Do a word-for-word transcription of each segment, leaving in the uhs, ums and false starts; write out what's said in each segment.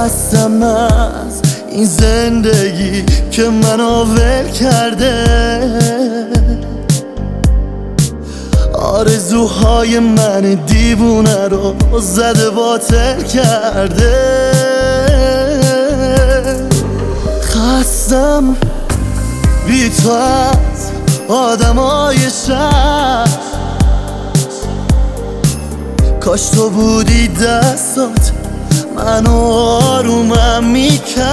خستم از این زندگی که منو ول کرده. آرزوهای من دیوونه رو زده باطل کرده. خستم بی تو از آدمای شهر، کاش تو بودی دستات منو آرومم میکرد.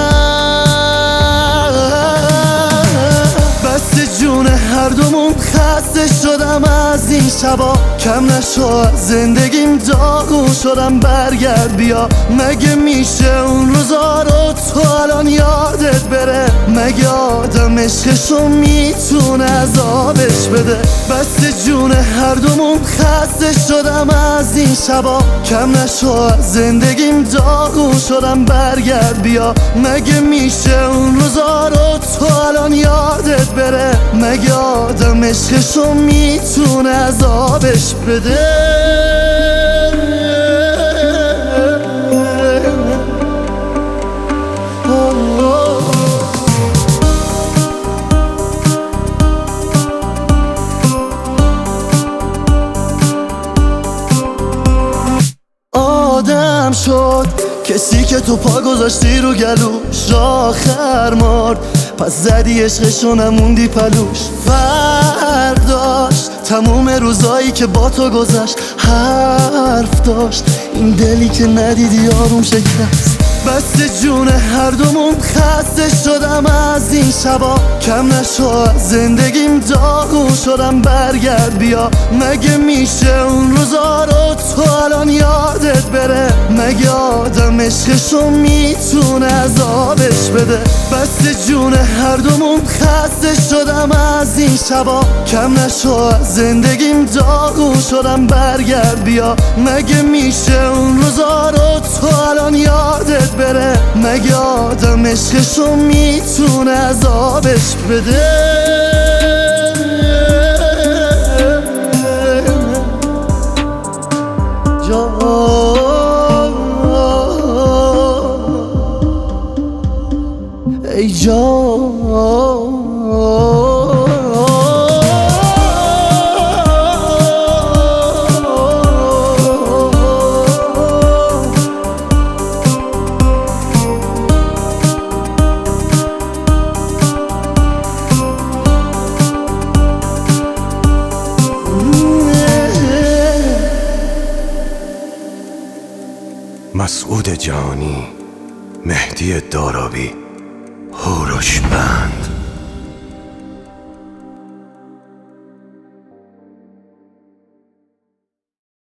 بس جون هر دومون خسته شدم از این شبا، کم نشو از زندگیم داغون شدم. برگرد بیا، مگه میشه اون روزا رو تو الان یادت بره؟ مگه آدم عشقشو میتونه عذابش بده؟ بس جون هر دومون خسته شدم از این شبا، کم نشو از زندگیم داغون شدم. برگرد بیا، مگه میشه اون روزا رو تو الان یادت بره؟ مگه آدم عشقشو میتونه عذابش بده؟ آدم شد کسی که تو پا گذاشتی رو گلوش، آخر مرد پس زدی عشقشو نموندی پلوش. فرداش تموم روزایی که با تو گذشت حرف داشت، این دلی که ندیدی آروم شکست. بس جون هر دومون خسته شدم از این شبا، کم نشو از زندگیم داغون شدم. برگرد بیا، مگه میشه اون روزا رو تو الان یادت بره؟ مگه آدم عشقشو میتونه عذابش بده؟ بس جون هر دومون خسته شدم از این شبا، کم نشو از زندگیم داغون شدم. برگرد بیا، مگه میشه اون روزا رو تو الان یادت بره؟ مگه آدم عشقشو میتونه عذابش بده؟ ای جان مسعود جانی، مهدی دارابی، هوروش بند.